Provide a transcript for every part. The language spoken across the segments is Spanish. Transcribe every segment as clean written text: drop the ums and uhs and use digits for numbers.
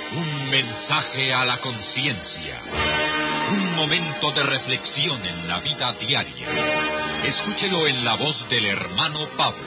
Un mensaje a la conciencia. Un momento de reflexión en la vida diaria. Escúchelo en la voz del hermano Pablo.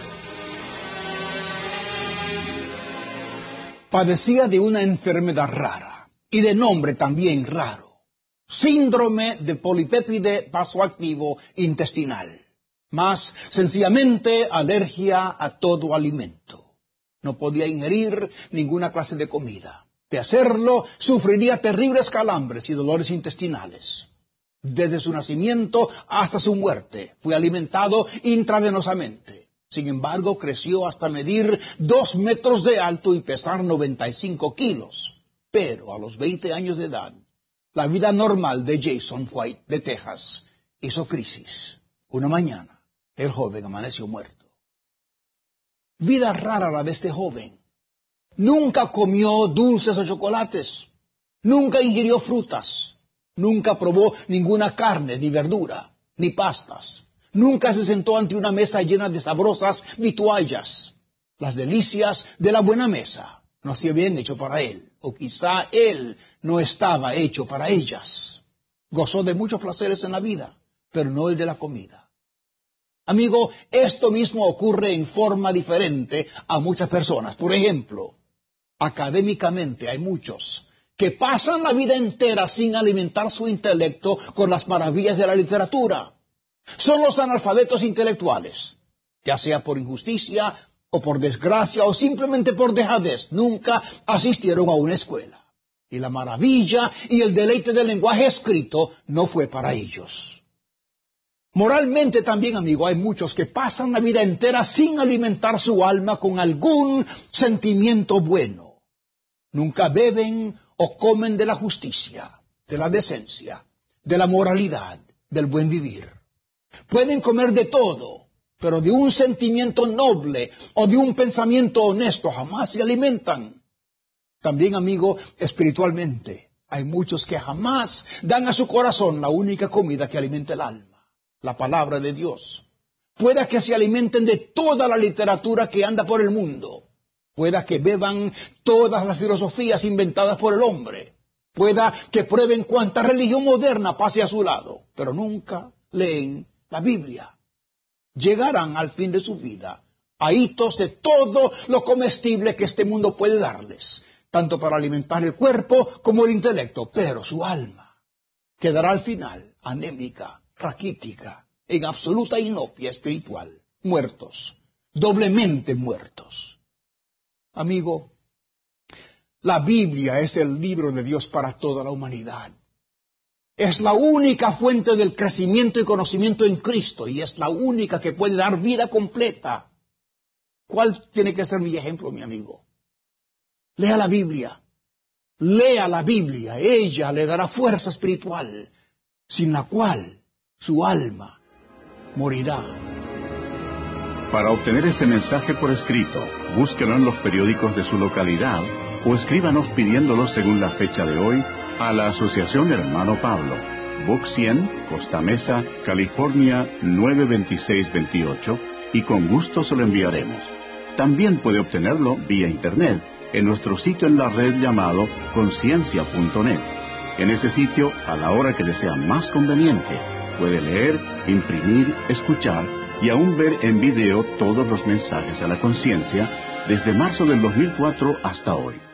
Padecía de una enfermedad rara, y de nombre también raro. Síndrome de polipépide vasoactivo intestinal. Más sencillamente, alergia a todo alimento. No podía ingerir ninguna clase de comida. De hacerlo, sufriría terribles calambres y dolores intestinales. Desde su nacimiento hasta su muerte, fue alimentado intravenosamente. Sin embargo, creció hasta medir 2 metros de alto y pesar 95 kilos. Pero a los 20 años de edad, la vida normal de Jason White, de Texas, hizo crisis. Una mañana, el joven amaneció muerto. Vida rara la de este joven. Nunca comió dulces o chocolates. Nunca ingirió frutas. Nunca probó ninguna carne, ni verdura, ni pastas. Nunca se sentó ante una mesa llena de sabrosas vituallas. Las delicias de la buena mesa no se habían hecho para él, o quizá él no estaba hecho para ellas. Gozó de muchos placeres en la vida, pero no el de la comida. Amigo, esto mismo ocurre en forma diferente a muchas personas. Por ejemplo, académicamente hay muchos que pasan la vida entera sin alimentar su intelecto con las maravillas de la literatura. Son los analfabetos intelectuales, ya sea por injusticia o por desgracia o simplemente por dejadez. Nunca asistieron a una escuela. Y la maravilla y el deleite del lenguaje escrito no fue para ellos. Moralmente también, amigo, hay muchos que pasan la vida entera sin alimentar su alma con algún sentimiento bueno. Nunca beben o comen de la justicia, de la decencia, de la moralidad, del buen vivir. Pueden comer de todo, pero de un sentimiento noble o de un pensamiento honesto jamás se alimentan. También, amigo, espiritualmente, hay muchos que jamás dan a su corazón la única comida que alimenta el alma, la palabra de Dios. Pueda que se alimenten de toda la literatura que anda por el mundo. Pueda que beban todas las filosofías inventadas por el hombre. Pueda que prueben cuanta religión moderna pase a su lado, pero nunca leen la Biblia. Llegarán al fin de su vida ahitos de todo lo comestible que este mundo puede darles, tanto para alimentar el cuerpo como el intelecto, pero su alma quedará al final anémica, raquítica, en absoluta inopia espiritual, muertos, doblemente muertos. Amigo, la Biblia es el libro de Dios para toda la humanidad. Es la única fuente del crecimiento y conocimiento en Cristo, y es la única que puede dar vida completa. ¿Cuál tiene que ser mi ejemplo, mi amigo? Lea la Biblia. Lea la Biblia. Ella le dará fuerza espiritual, sin la cual su alma morirá. Para obtener este mensaje por escrito, búsquelo en los periódicos de su localidad o escríbanos pidiéndolo según la fecha de hoy a la Asociación Hermano Pablo, Box 100, Costa Mesa, California 92628, y con gusto se lo enviaremos. También puede obtenerlo vía internet en nuestro sitio en la red llamado conciencia.net. En ese sitio, a la hora que le sea más conveniente, puede leer, imprimir, escuchar y aún ver en video todos los mensajes a la conciencia desde marzo del 2004 hasta hoy.